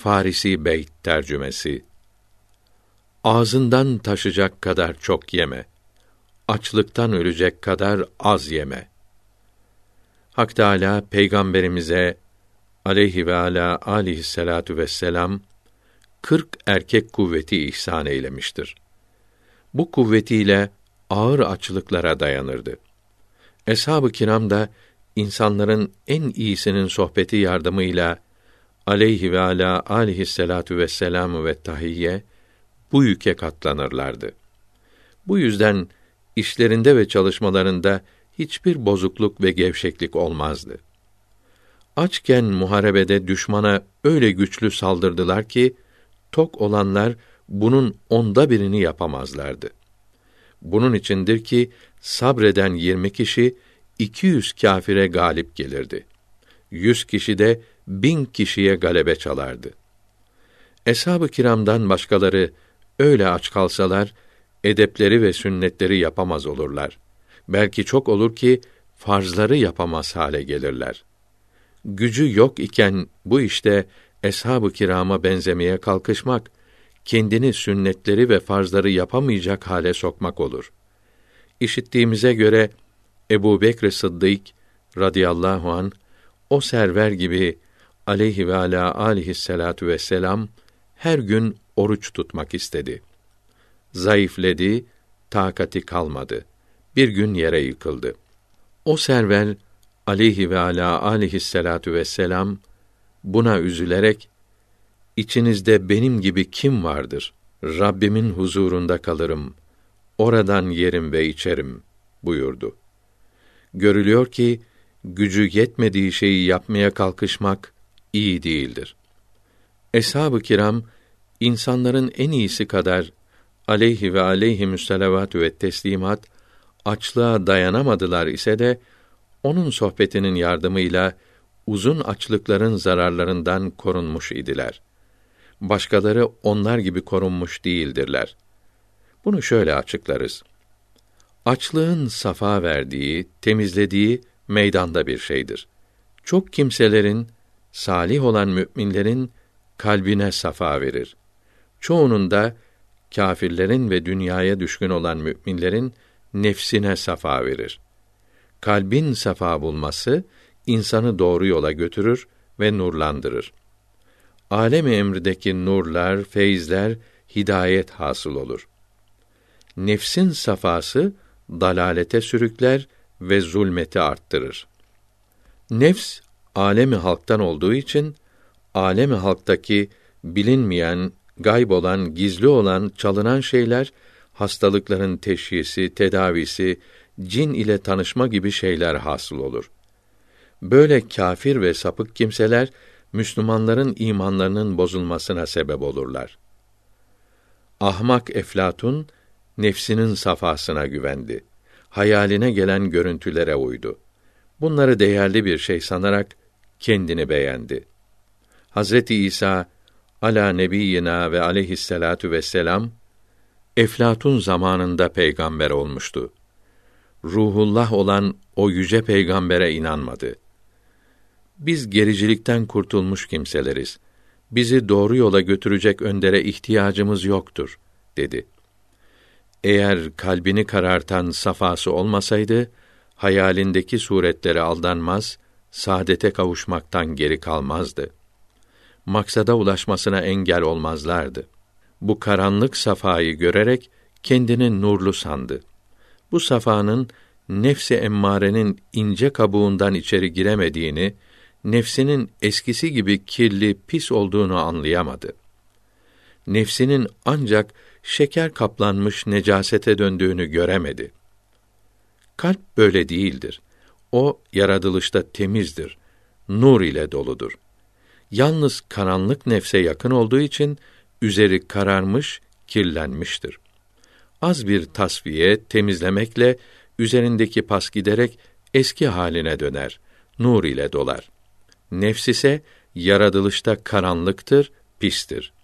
Farisi Beyt tercümesi. Ağzından taşacak kadar çok yeme. Açlıktan ölecek kadar az yeme. Hak Teâlâ peygamberimize aleyhi ve alâ âlihisselâtü vesselam 40 erkek kuvveti ihsan eylemiştir. Bu kuvvetiyle ağır açlıklara dayanırdı. Eshab-ı kiram da insanların en iyisinin sohbeti yardımıyla aleyhi ve alâ âlihisselâtü vesselâm ve tahiyye bu yüke katlanırlardı. Bu yüzden işlerinde ve çalışmalarında hiçbir bozukluk ve gevşeklik olmazdı. Açken muharebede düşmana öyle güçlü saldırdılar ki, tok olanlar bunun 1/10'ını yapamazlardı. Bunun içindir ki, sabreden 20 kişi, 200 kâfire galip gelirdi. 100 kişi de 1000 kişiye galebe çalardı. Eshab-ı kiramdan başkaları öyle aç kalsalar, edepleri ve sünnetleri yapamaz olurlar. Belki çok olur ki, farzları yapamaz hale gelirler. Gücü yok iken bu işte eshab-ı kirama benzemeye kalkışmak, kendini sünnetleri ve farzları yapamayacak hale sokmak olur. İşittiğimize göre Ebu Bekr Sıddık radıyallahu an o server gibi aleyhi ve alâ âlihisselâtü vesselam her gün oruç tutmak istedi. Zayıfledi, takati kalmadı. Bir gün yere yıkıldı. O server aleyhi ve alâ âlihisselâtü vesselam buna üzülerek, İçinizde benim gibi kim vardır? Rabbimin huzurunda kalırım. Oradan yerim ve içerim buyurdu. Görülüyor ki gücü yetmediği şeyi yapmaya kalkışmak iyi değildir. Eshab-ı kiram insanların en iyisi kadar aleyhi ve aleyhimüsselavatü ve teslimat açlığa dayanamadılar ise de onun sohbetinin yardımıyla uzun açlıkların zararlarından korunmuş idiler. Başkaları onlar gibi korunmuş değildirler. Bunu şöyle açıklarız. Açlığın safa verdiği, temizlediği meydanda bir şeydir. Çok kimselerin, salih olan müminlerin kalbine safa verir. Çoğunun da kâfirlerin ve dünyaya düşkün olan müminlerin nefsine safa verir. Kalbin safa bulması insanı doğru yola götürür ve nurlandırır. Alem-i emrdeki nurlar, feyizler, hidayet hasıl olur. Nefsin safası dalalete sürükler ve zulmeti arttırır. Nefs alemi halktan olduğu için alemi halktaki bilinmeyen, gayb olan, gizli olan, çalınan şeyler, hastalıkların teşhisi, tedavisi, cin ile tanışma gibi şeyler hasıl olur. Böyle kâfir ve sapık kimseler Müslümanların imanlarının bozulmasına sebep olurlar. Ahmak Eflatun nefsinin safasına güvendi. Hayaline gelen görüntülere uydu. Bunları değerli bir şey sanarak kendini beğendi. Hazreti İsa ala nebiyyina ve aleyhisselatu vesselam Eflatun zamanında peygamber olmuştu. Ruhullah olan o yüce peygambere inanmadı. Biz gericilikten kurtulmuş kimseleriz. Bizi doğru yola götürecek öndere ihtiyacımız yoktur, dedi. Eğer kalbini karartan safası olmasaydı, hayalindeki suretlere aldanmaz, saadete kavuşmaktan geri kalmazdı. Maksada ulaşmasına engel olmazlardı. Bu karanlık safayı görerek kendini nurlu sandı. Bu safanın nefs-i emmarenin ince kabuğundan içeri giremediğini, nefsinin eskisi gibi kirli, pis olduğunu anlayamadı. Nefsinin ancak şeker kaplanmış necasete döndüğünü göremedi. Kalp böyle değildir. O yaratılışta temizdir, nur ile doludur. Yalnız karanlık nefse yakın olduğu için üzeri kararmış, kirlenmiştir. Az bir tasfiye, temizlemekle üzerindeki pas giderek eski haline döner, nur ile dolar. Nefs ise yaratılışta karanlıktır, pistir.